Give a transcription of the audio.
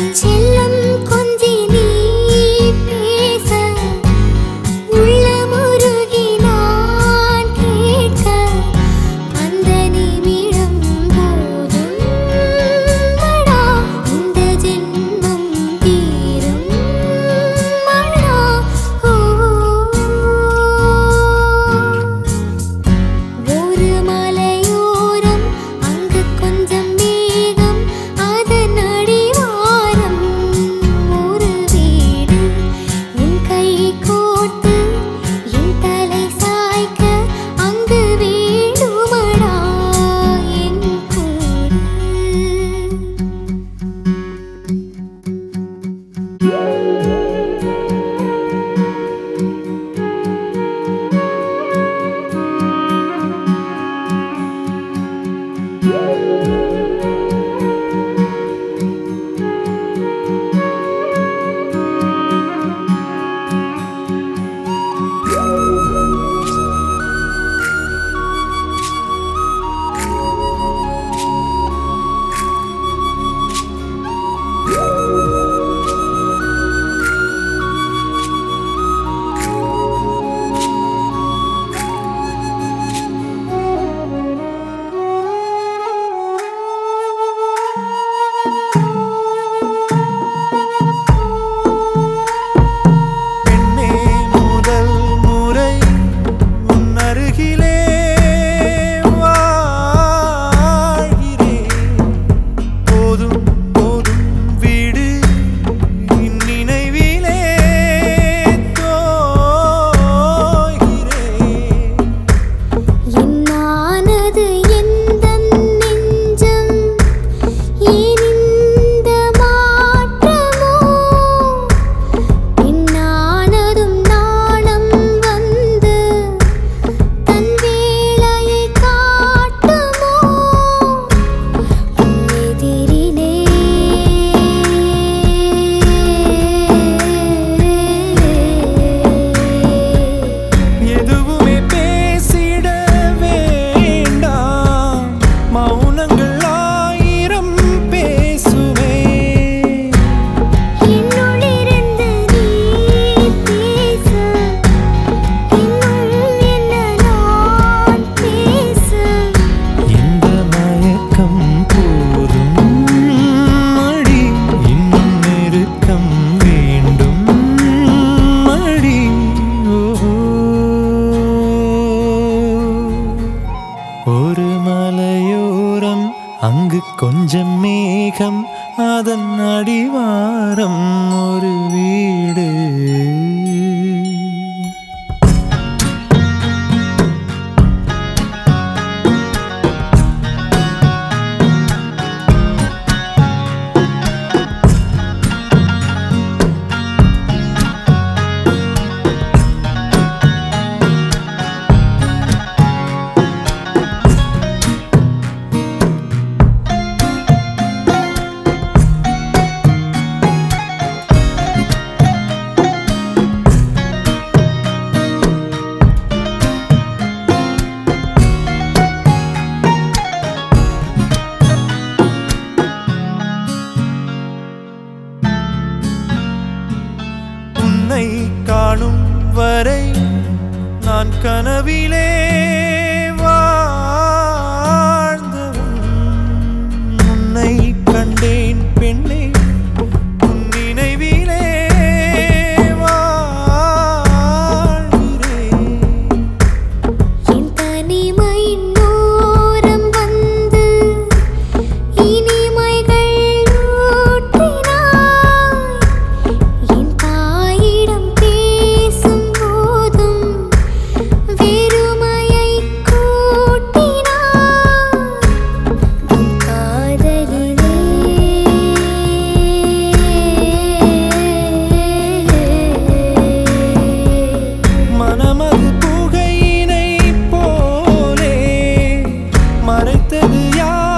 செல்லம் கொஞ்சி நீ பேச உள்ளமுருகி நான் கேட்க அந்த நிமிடம் போதும் மடா இந்த ஜென்மம் தீரும் மடா ஒரு மலையோரம் அங்கு கொஞ்சம் மேகம் அதன் அடிவாரம் ஒரு வீடு உன் கை கோர்த்து என் தலை சாய்க்க அங்கு வேண்டுமடா என் கூடு பெண்ணே முதல் முறை உன் அருகிலே வாழ்கிறேன். போதும் போதும் வீடு என் நினைவிலே தோய்கிறேன். என்னானது எந்தன் நெஞ்சம் ஏன் இந்த மாற்றமோ பெண்ணானதும் நாணம் வந்து தன் வேளையை காட்டுமோ எதிரிலே எதுவுமே பேசிட வேண்டாம், மௌனங்கள் ஆயிரம் பேசுவே. என்னுள்ளிருந்து நீ பேச இன்னும் என்ன நான் பேச இந்த மயக்கம் போதும் மடி, இன்னும் நெருக்கம் வேண்டும் மடி. ஒரு மலையோரம் அங்கு கொஞ்சம் மேகம் அதன் அடிவாரம் ஒரு வீடு. உன்னை காணும் வரை நான் கனவிலே வாழ்ந்தவன். உன்னை கண்டேன் பெண்ணே உன் நினைவிலே வாழ்கிறேன். என் தனிமையின் ஓரம் வந்து இனிமைகள் ஊட்டினாய் என் தாயிடம் பேசும் போதும் வெறுமையை மறைத்தது யார்?